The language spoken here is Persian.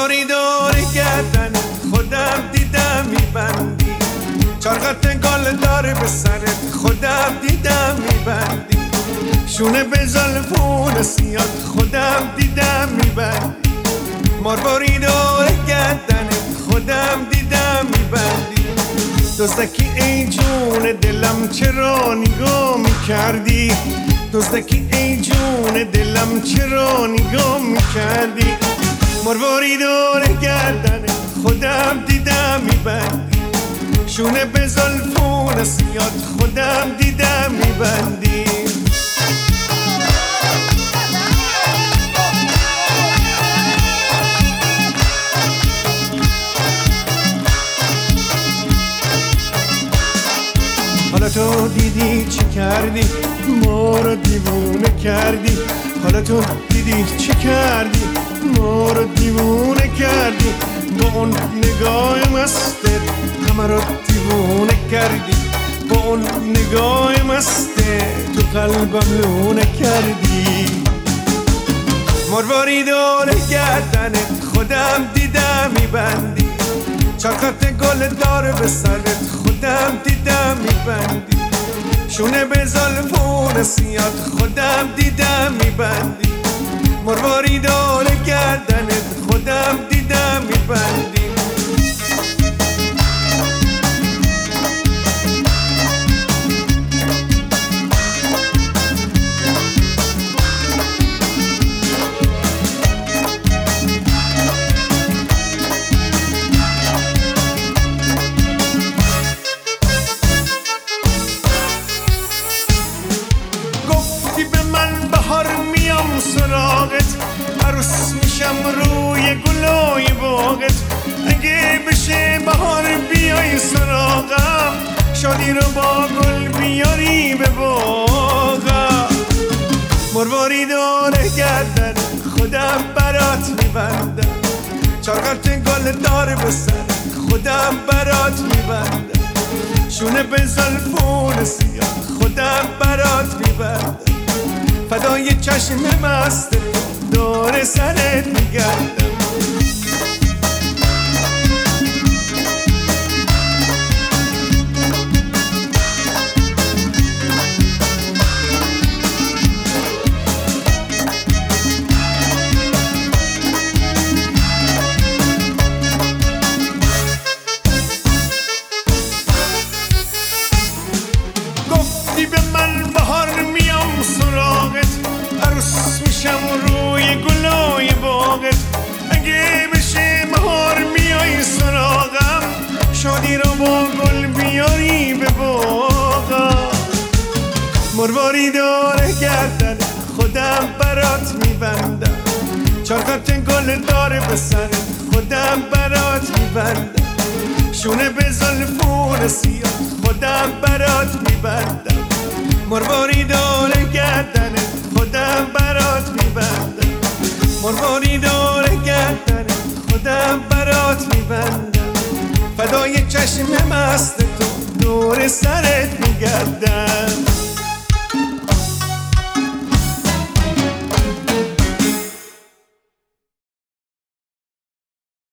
مرواری دور گردن خودم دیدم میبندی، چرخت گل داره به سرت خودم دیدم میبندی، شونه به زلفون سیاد خودم دیدم میبندی، مرواری دور گردن خودم دیدم میبندی، دزدکی ای جون دلم چرا نگاه میکردی، دزدکی ای جون دلم چرا نگاه میکردی، مرواری دور گردن خودم دیدم میبندی، شونه به زلفون سیاد خودم دیدم میبندی. حالا تو دیدی چه کردی، ما رو دیوونه کردی، حالا تو دیدی چه کردی، ما رو دیوونه کردی، با اون نگاه مستت همه رو دیوونه کردی، با اون نگاه مستت تو قلبم لونه کردی، مرواری دور گردنت خودم دیدم میبندی، چرخت گل داره به سرت خودم دیدم میبندی، شونه به زلفون سیاد خودم دیدم میبندی، مرواری دور گردنت خودم دیدم میبندی. سراغت عروس میشم روی گلای باغت، اگه بشه بهار بیای سراغم، شادی رو با گل بیاری به باغم، مرواری دور گردن خودم برات میبندم، چرخت گل دار به سرت خودم برات میبندم، شونه به زلفون سیاد خودم برات میبندم، فدای چشم مست دور سرت میگردم. گفتی به من بهار میام سراغت، عروس میشم روی گلای باغت، اگه بشه بهار میای سراغم، شادی رو با گل بیاری به باغم، مرواری دور گردن خودم برات میبندم، چرخت گل داره به سرت خودم برات میبندم، شونه به زلفون سیاد خودم برات میبندم، مرواری دور گردن خودم برات میبندم، مرواری دور گردن خودم برات میبندم، فدای چشم مست تو دور سرت میگردم.